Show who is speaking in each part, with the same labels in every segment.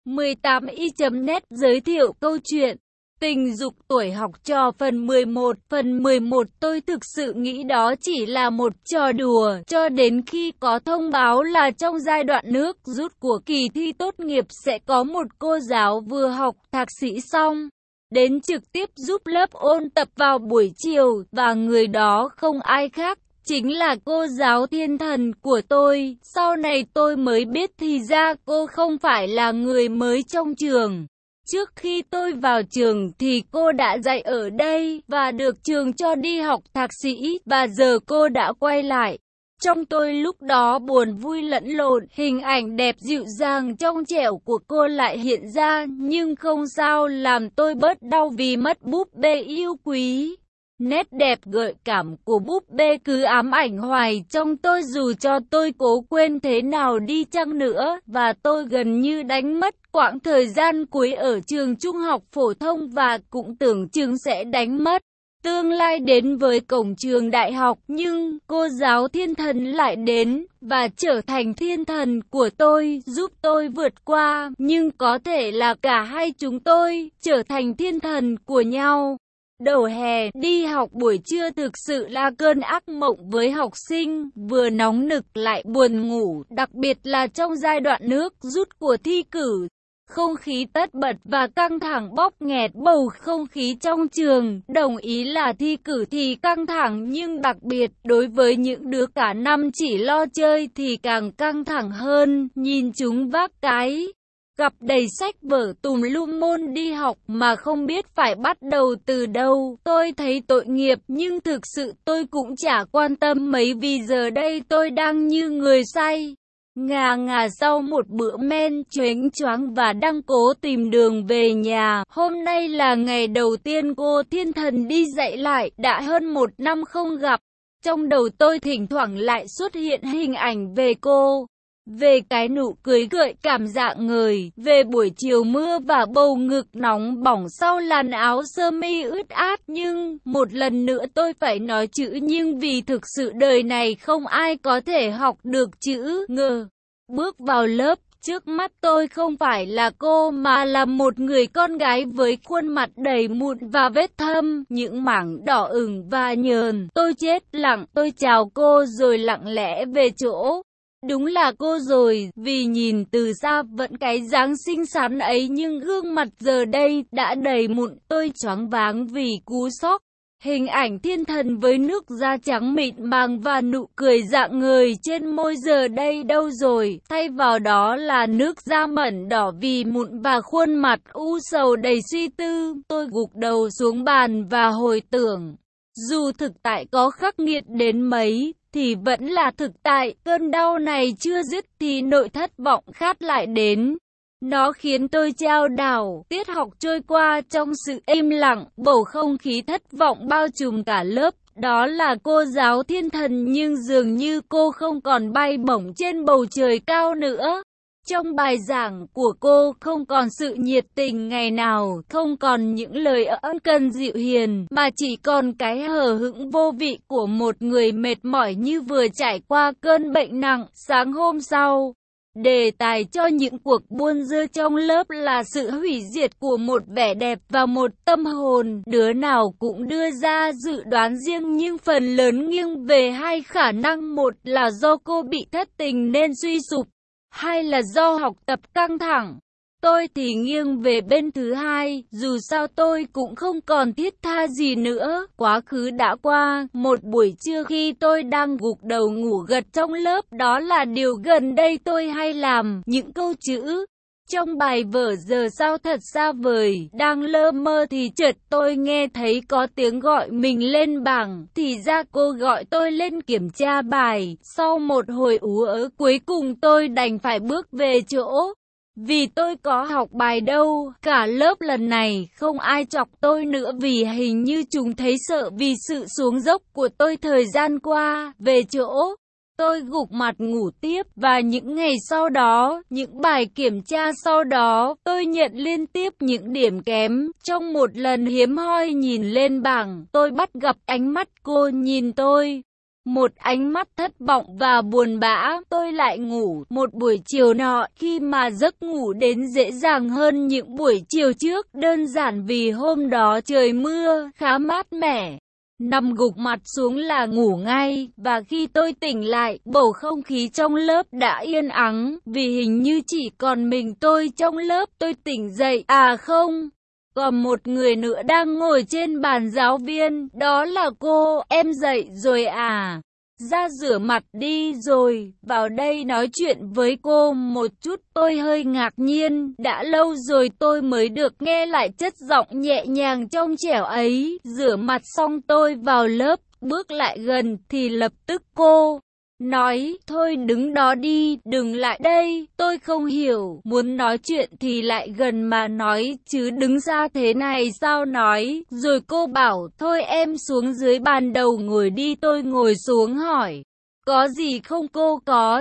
Speaker 1: 18i.net giới thiệu câu chuyện Tình dục tuổi học trò phần 11. Phần 11 tôi thực sự nghĩ đó chỉ là một trò đùa, cho đến khi có thông báo là trong giai đoạn nước rút của kỳ thi tốt nghiệp sẽ có một cô giáo vừa học thạc sĩ xong đến trực tiếp giúp lớp ôn tập vào buổi chiều, và người đó không ai khác chính là cô giáo thiên thần của tôi. Sau này tôi mới biết thì ra cô không phải là người mới trong trường. Trước khi tôi vào trường thì cô đã dạy ở đây và được trường cho đi học thạc sĩ, và giờ cô đã quay lại. Trong tôi lúc đó buồn vui lẫn lộn, hình ảnh đẹp dịu dàng trong trẻo của cô lại hiện ra, nhưng không sao làm tôi bớt đau vì mất búp bê yêu quý. Nét đẹp gợi cảm của búp bê cứ ám ảnh hoài trong tôi dù cho tôi cố quên thế nào đi chăng nữa, và tôi gần như đánh mất quãng thời gian cuối ở trường trung học phổ thông và cũng tưởng chừng sẽ đánh mất tương lai đến với cổng trường đại học, nhưng cô giáo thiên thần lại đến và trở thành thiên thần của tôi, giúp tôi vượt qua, nhưng có thể là cả hai chúng tôi trở thành thiên thần của nhau. Đầu hè, đi học buổi trưa thực sự là cơn ác mộng với học sinh, vừa nóng nực lại buồn ngủ, đặc biệt là trong giai đoạn nước rút của thi cử. Không khí tất bật và căng thẳng bóp nghẹt bầu không khí trong trường, đồng ý là thi cử thì căng thẳng, nhưng đặc biệt đối với những đứa cả năm chỉ lo chơi thì càng căng thẳng hơn, nhìn chúng vác cái gặp đầy sách vở tùm lum môn đi học mà không biết phải bắt đầu từ đâu. Tôi thấy tội nghiệp, nhưng thực sự tôi cũng chả quan tâm mấy vì giờ đây tôi đang như người say ngà ngà sau một bữa men chónh choáng và đang cố tìm đường về nhà. Hôm nay là ngày đầu tiên cô thiên thần đi dạy lại, đã hơn 1 năm không gặp. Trong đầu tôi thỉnh thoảng lại xuất hiện hình ảnh về cô, về cái nụ cười gợi cảm rạng ngời, về buổi chiều mưa và bầu ngực nóng bỏng sau làn áo sơ mi ướt át. Nhưng một lần nữa tôi phải nói chữ nhưng, vì thực sự đời này không ai có thể học được chữ ngờ. Bước vào lớp, trước mắt tôi không phải là cô mà là một người con gái với khuôn mặt đầy mụn và vết thâm, những mảng đỏ ửng và nhờn. Tôi chết lặng, tôi chào cô rồi lặng lẽ về chỗ. Đúng là cô rồi, vì nhìn từ xa vẫn cái dáng xinh xắn ấy, nhưng gương mặt giờ đây đã đầy mụn. Tôi choáng váng vì cú sốc. Hình ảnh thiên thần với nước da trắng mịn màng và nụ cười rạng ngời trên môi giờ đây đâu rồi, thay vào đó là nước da mẩn đỏ vì mụn và khuôn mặt u sầu đầy suy tư. Tôi gục đầu xuống bàn và hồi tưởng, dù thực tại có khắc nghiệt đến mấy thì vẫn là thực tại, cơn đau này chưa dứt thì nỗi thất vọng khác lại đến. Nó khiến tôi chao đảo. Tiết học trôi qua trong sự im lặng, bầu không khí thất vọng bao trùm cả lớp. Đó là cô giáo thiên thần, nhưng dường như cô không còn bay bổng trên bầu trời cao nữa. Trong bài giảng của cô không còn sự nhiệt tình ngày nào, không còn những lời ân cần dịu hiền, mà chỉ còn cái hờ hững vô vị của một người mệt mỏi như vừa trải qua cơn bệnh nặng. Sáng hôm sau, đề tài cho những cuộc buôn dưa trong lớp là sự hủy diệt của một vẻ đẹp và một tâm hồn. Đứa nào cũng đưa ra dự đoán riêng, nhưng phần lớn nghiêng về hai khả năng: một là do cô bị thất tình nên suy sụp, hay là do học tập căng thẳng. Tôi thì nghiêng về bên thứ hai, dù sao tôi cũng không còn thiết tha gì nữa. Quá khứ đã qua, một buổi trưa khi tôi đang gục đầu ngủ gật trong lớp, đó là điều gần đây tôi hay làm. Những câu chữ trong bài vở giờ sao thật xa vời, đang lơ mơ thì chợt tôi nghe thấy có tiếng gọi mình lên bảng, thì ra cô gọi tôi lên kiểm tra bài. Sau một hồi ú ớ cuối cùng tôi đành phải bước về chỗ, vì tôi có học bài đâu. Cả lớp lần này không ai chọc tôi nữa vì hình như chúng thấy sợ vì sự xuống dốc của tôi thời gian qua. Về chỗ, tôi gục mặt ngủ tiếp, và những ngày sau đó, những bài kiểm tra sau đó, tôi nhận liên tiếp những điểm kém. Trong một lần hiếm hoi nhìn lên bảng, tôi bắt gặp ánh mắt cô nhìn tôi. Một ánh mắt thất vọng và buồn bã, tôi lại ngủ. Một buổi chiều nọ, khi mà giấc ngủ đến dễ dàng hơn những buổi chiều trước, đơn giản vì hôm đó trời mưa, khá mát mẻ. Nằm gục mặt xuống là ngủ ngay, và khi tôi tỉnh lại, bầu không khí trong lớp đã yên ắng, vì hình như chỉ còn mình tôi trong lớp. Tôi tỉnh dậy, à không, còn một người nữa đang ngồi trên bàn giáo viên, đó là cô. Em dậy rồi à? Ra rửa mặt đi rồi, vào đây nói chuyện với cô một chút. Tôi hơi ngạc nhiên, đã lâu rồi tôi mới được nghe lại chất giọng nhẹ nhàng trong trẻo ấy. Rửa mặt xong tôi vào lớp, bước lại gần thì lập tức cô nói, thôi đứng đó đi, đừng lại đây. Tôi không hiểu, muốn nói chuyện thì lại gần mà nói, chứ đứng xa thế này sao nói. Rồi cô bảo, thôi em xuống dưới bàn đầu ngồi đi. Tôi ngồi xuống hỏi, có gì không cô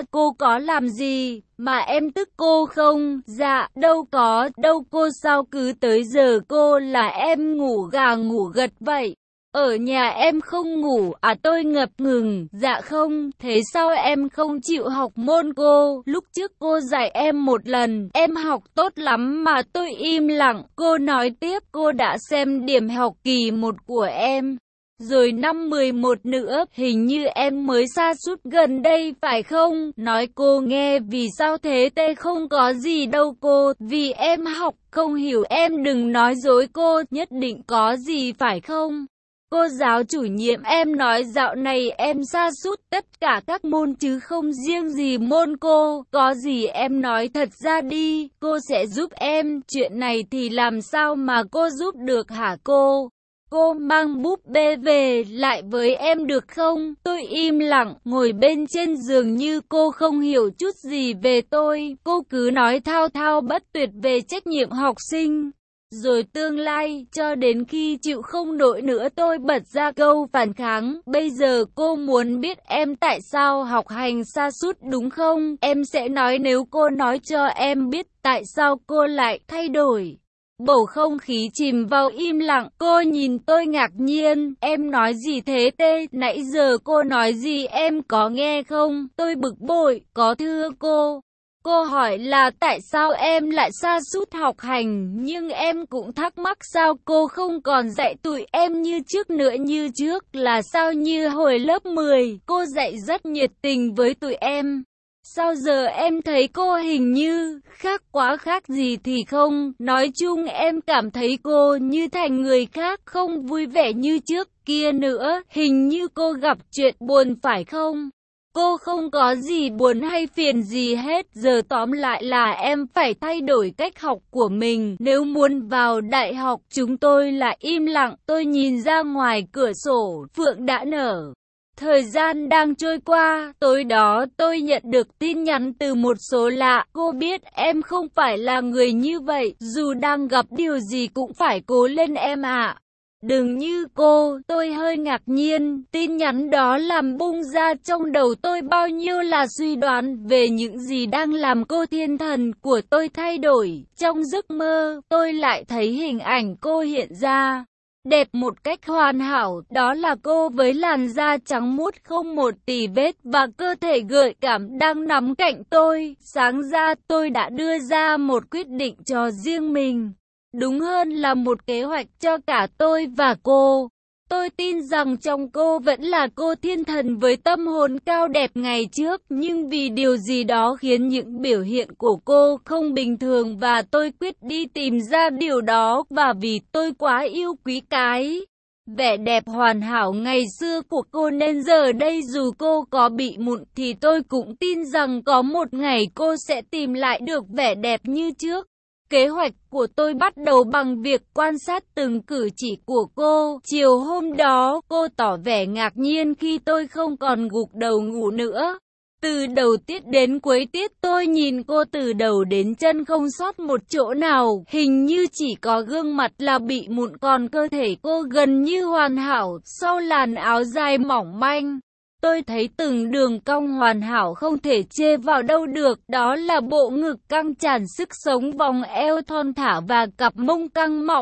Speaker 1: có làm gì mà em tức cô không? Dạ, đâu có, đâu cô, sao cứ tới giờ cô là em ngủ gà ngủ gật vậy? Ở nhà em không ngủ à? Tôi ngập ngừng, dạ không. Thế sao em không chịu học môn cô? Lúc trước cô dạy em một lần, em học tốt lắm mà. Tôi im lặng. Cô nói tiếp, cô đã xem điểm học kỳ 1 của em rồi, năm 11 nữa, hình như em mới sa sút gần đây phải không? Nói cô nghe. Vì sao thế? Tê không có gì đâu cô, vì em học không hiểu. Em đừng nói dối cô, nhất định có gì phải không? Cô giáo chủ nhiệm, em nói dạo này em sa sút tất cả các môn chứ không riêng gì môn cô. Có gì em nói thật ra đi, cô sẽ giúp em. Chuyện này thì làm sao mà cô giúp được hả cô? Cô mang búp bê về lại với em được không? Tôi im lặng, ngồi bên trên giường như cô không hiểu chút gì về tôi. Cô cứ nói thao thao bất tuyệt về trách nhiệm học sinh, rồi tương lai, cho đến khi chịu không nổi nữa tôi bật ra câu phản kháng. Bây giờ cô muốn biết em tại sao học hành sa sút đúng không? Em sẽ nói nếu cô nói cho em biết tại sao cô lại thay đổi. Bầu không khí chìm vào im lặng. Cô nhìn tôi ngạc nhiên. Em nói gì thế Tê? Nãy giờ cô nói gì em có nghe không? Tôi bực bội. Có thưa cô. Cô hỏi là tại sao em lại sa sút học hành, nhưng em cũng thắc mắc sao cô không còn dạy tụi em như trước nữa. Như trước là sao? Như hồi lớp 10, cô dạy rất nhiệt tình với tụi em. Sao giờ em thấy cô hình như khác quá? Khác gì thì không. Nói chung em cảm thấy cô như thành người khác, không vui vẻ như trước kia nữa. Hình như cô gặp chuyện buồn phải không? Cô không có gì buồn hay phiền gì hết. Giờ tóm lại là em phải thay đổi cách học của mình nếu muốn vào đại học. Chúng tôi lại im lặng. Tôi nhìn ra ngoài cửa sổ, phượng đã nở. Thời gian đang trôi qua. Tối đó tôi nhận được tin nhắn từ một số lạ. Cô biết em không phải là người như vậy. Dù đang gặp điều gì cũng phải cố lên em ạ. Đừng như cô. Tôi hơi ngạc nhiên. Tin nhắn đó làm bung ra trong đầu tôi bao nhiêu là suy đoán về những gì đang làm cô thiên thần của tôi thay đổi. Trong giấc mơ, tôi lại thấy hình ảnh cô hiện ra, đẹp một cách hoàn hảo. Đó là cô với làn da trắng muốt không một tì vết và cơ thể gợi cảm đang nằm cạnh tôi. Sáng ra tôi đã đưa ra một quyết định cho riêng mình. Đúng hơn là một kế hoạch cho cả tôi và cô. Tôi tin rằng trong cô vẫn là cô thiên thần với tâm hồn cao đẹp ngày trước, nhưng vì điều gì đó khiến những biểu hiện của cô không bình thường và tôi quyết đi tìm ra điều đó. Và vì tôi quá yêu quý cái vẻ đẹp hoàn hảo ngày xưa của cô nên giờ đây dù cô có bị mụn thì tôi cũng tin rằng có một ngày cô sẽ tìm lại được vẻ đẹp như trước. Kế hoạch của tôi bắt đầu bằng việc quan sát từng cử chỉ của cô. Chiều hôm đó, cô tỏ vẻ ngạc nhiên khi tôi không còn gục đầu ngủ nữa. Từ đầu tiết đến cuối tiết tôi nhìn cô từ đầu đến chân không sót một chỗ nào. Hình như chỉ có gương mặt là bị mụn, còn cơ thể cô gần như hoàn hảo sau làn áo dài mỏng manh. Tôi thấy từng đường cong hoàn hảo không thể chê vào đâu được. Đó là bộ ngực căng tràn sức sống, vòng eo thon thả và cặp mông căng mọng.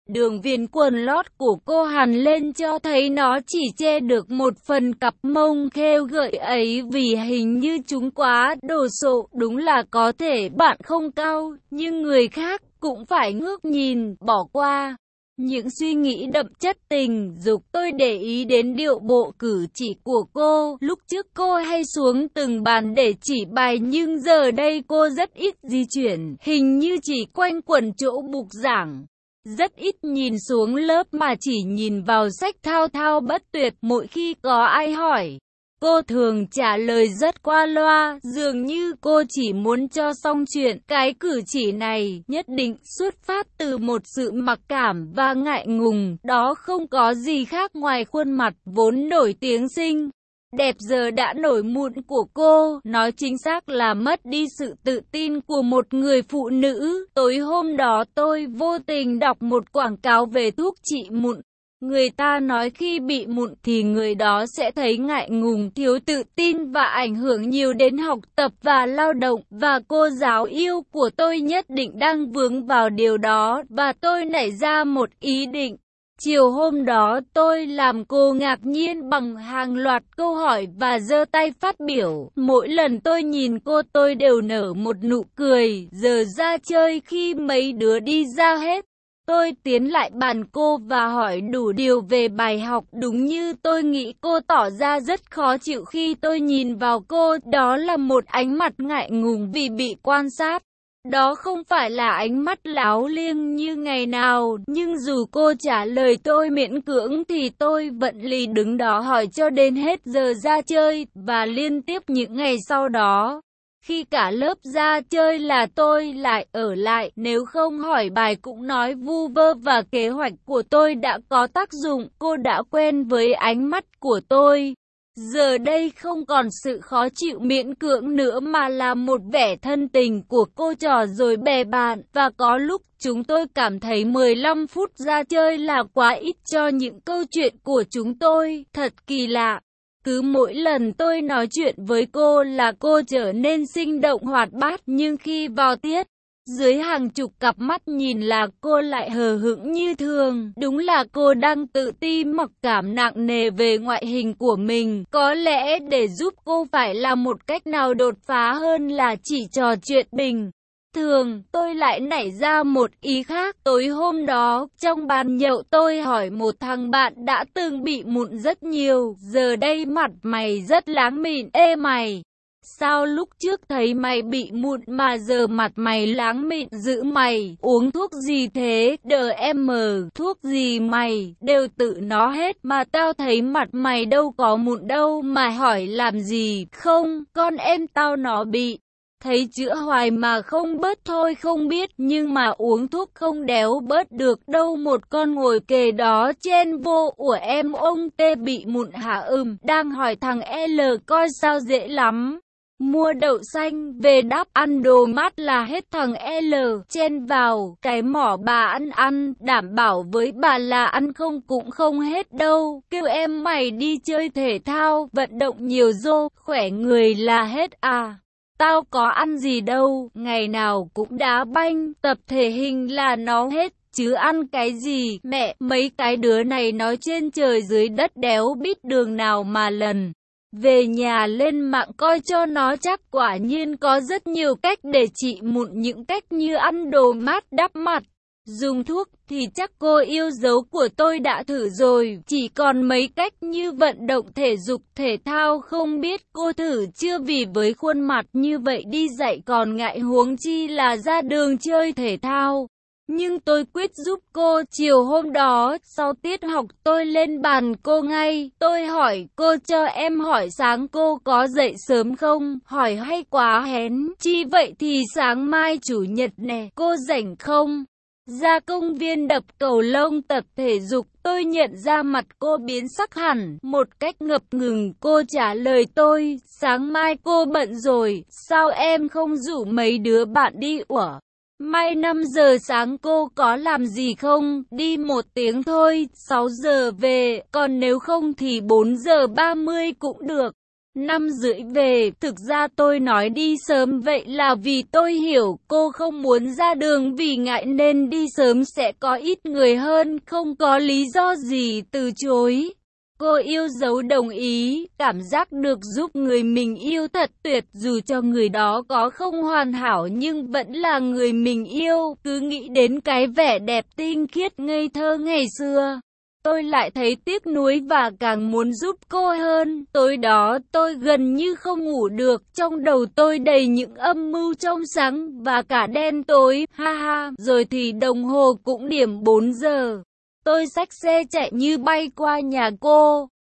Speaker 1: Đường viền quần lót của cô hằn lên cho thấy nó chỉ che được một phần cặp mông khêu gợi ấy, vì hình như chúng quá đồ sộ. Đúng là có thể bạn không cao, nhưng người khác cũng phải ngước nhìn, bỏ qua những suy nghĩ đậm chất tình dục. Tôi để ý đến điệu bộ cử chỉ của cô. Lúc trước cô hay xuống từng bàn để chỉ bài, nhưng giờ đây cô rất ít di chuyển, hình như chỉ quanh quẩn chỗ bục giảng. Rất ít nhìn xuống lớp mà chỉ nhìn vào sách thao thao bất tuyệt. Mỗi khi có ai hỏi, cô thường trả lời rất qua loa, dường như cô chỉ muốn cho xong chuyện. Cái cử chỉ này nhất định xuất phát từ một sự mặc cảm và ngại ngùng. Đó không có gì khác ngoài khuôn mặt vốn nổi tiếng xinh đẹp giờ đã nổi mụn của cô. Nói chính xác là mất đi sự tự tin của một người phụ nữ. Tối hôm đó tôi vô tình đọc một quảng cáo về thuốc trị mụn. Người ta nói khi bị mụn thì người đó sẽ thấy ngại ngùng, thiếu tự tin và ảnh hưởng nhiều đến học tập và lao động. Và cô giáo yêu của tôi nhất định đang vướng vào điều đó, và tôi nảy ra một ý định. Chiều hôm đó tôi làm cô ngạc nhiên bằng hàng loạt câu hỏi và giơ tay phát biểu. Mỗi lần tôi nhìn cô tôi đều nở một nụ cười. Giờ ra chơi khi mấy đứa đi ra hết, tôi tiến lại bàn cô và hỏi đủ điều về bài học. Đúng như tôi nghĩ, cô tỏ ra rất khó chịu khi tôi nhìn vào cô. Đó là một ánh mắt ngại ngùng vì bị quan sát. Đó không phải là ánh mắt láo liêng như ngày nào, nhưng dù cô trả lời tôi miễn cưỡng thì tôi vẫn lì đứng đó hỏi cho đến hết giờ ra chơi. Và liên tiếp những ngày sau đó, khi cả lớp ra chơi là tôi lại ở lại, nếu không hỏi bài cũng nói vu vơ, và kế hoạch của tôi đã có tác dụng. Cô đã quen với ánh mắt của tôi. Giờ đây không còn sự khó chịu miễn cưỡng nữa mà là một vẻ thân tình của cô trò rồi bè bạn. Và có lúc chúng tôi cảm thấy 15 phút ra chơi là quá ít cho những câu chuyện của chúng tôi. Thật kỳ lạ. Cứ mỗi lần tôi nói chuyện với cô là cô trở nên sinh động hoạt bát, nhưng khi vào tiết, dưới hàng chục cặp mắt nhìn là cô lại hờ hững như thường. Đúng là cô đang tự ti mặc cảm nặng nề về ngoại hình của mình. Có lẽ để giúp cô phải làm một cách nào đột phá hơn là chỉ trò chuyện bình thường. Tôi lại nảy ra một ý khác. Tối hôm đó, trong bàn nhậu tôi hỏi một thằng bạn đã từng bị mụn rất nhiều. Giờ đây mặt mày rất láng mịn. Ê mày, sao lúc trước thấy mày bị mụn mà giờ mặt mày láng mịn dữ, mày uống thuốc gì thế? DM, thuốc gì mày đều tự nó hết mà tao thấy mặt mày đâu có mụn đâu mà hỏi làm gì. Không, con em tao nó bị thấy chữa hoài mà không bớt thôi. Không biết, nhưng mà uống thuốc không đéo bớt được đâu. Một con ngồi kề đó chen vô: Ủa em ông T bị mụn hả? Đang hỏi thằng L coi sao dễ lắm. Mua đậu xanh về đắp ăn đồ mát là hết. Thằng L chen vào: Cái mỏ bà ăn, đảm bảo với bà là ăn không cũng không hết đâu. Kêu em mày đi chơi thể thao, vận động nhiều dô, khỏe người là hết à. Tao có ăn gì đâu, ngày nào cũng đá banh, tập thể hình là nó hết, chứ ăn cái gì. Mẹ, mấy cái đứa này nói trên trời dưới đất đéo biết đường nào mà lần. Về nhà lên mạng coi cho nó chắc. Quả nhiên có rất nhiều cách để trị mụn, những cách như ăn đồ mát, đắp mặt, dùng thuốc thì chắc cô yêu dấu của tôi đã thử rồi. Chỉ còn mấy cách như vận động thể dục thể thao không biết cô thử chưa, vì với khuôn mặt như vậy đi dạy còn ngại, huống chi là ra đường chơi thể thao. Nhưng tôi quyết giúp cô. Chiều hôm đó, sau tiết học tôi lên bàn cô ngay. Tôi hỏi cô: Cho em hỏi sáng cô có dậy sớm không? Hỏi hay quá hén chi vậy thì sáng mai chủ nhật nè, cô rảnh không? Ra công viên đập cầu lông tập thể dục. Tôi nhận ra mặt cô biến sắc hẳn, một cách ngập ngừng. Cô trả lời tôi: Sáng mai cô bận rồi, sao em không rủ mấy đứa bạn đi? Ủa, mai 5 giờ sáng cô có làm gì không? Đi 1 tiếng thôi, 6 giờ về, còn nếu không thì 4 giờ 30 cũng được. 5:30 về, thực ra tôi nói đi sớm vậy là vì tôi hiểu cô không muốn ra đường vì ngại nên đi sớm sẽ có ít người hơn, không có lý do gì từ chối. Cô yêu dấu đồng ý, cảm giác được giúp người mình yêu thật tuyệt, dù cho người đó có không hoàn hảo nhưng vẫn là người mình yêu, cứ nghĩ đến cái vẻ đẹp tinh khiết ngây thơ ngày xưa. Tôi lại thấy tiếc nuối và càng muốn giúp cô hơn. Tối đó tôi gần như không ngủ được, trong đầu tôi đầy những âm mưu trong sáng và cả đen tối, ha ha. Rồi thì đồng hồ cũng điểm 4 giờ. Tôi xách xe chạy như bay qua nhà cô.